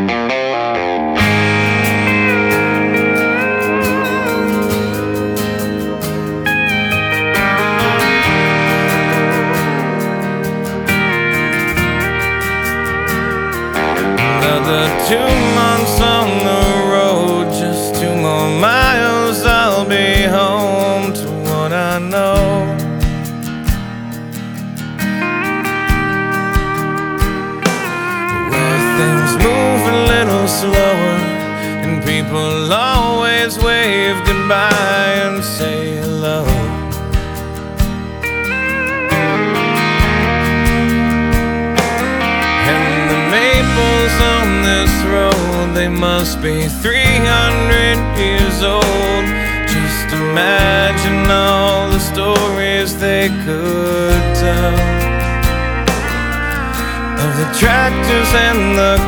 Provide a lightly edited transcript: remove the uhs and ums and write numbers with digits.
Another 2 months on the road, just 2 more miles, I'll be home to what I know. Where things move a little slower, and people always wave goodbye and say hello. On this road, they must be 300 years old. Just imagine all the stories they could tell of the tractors and the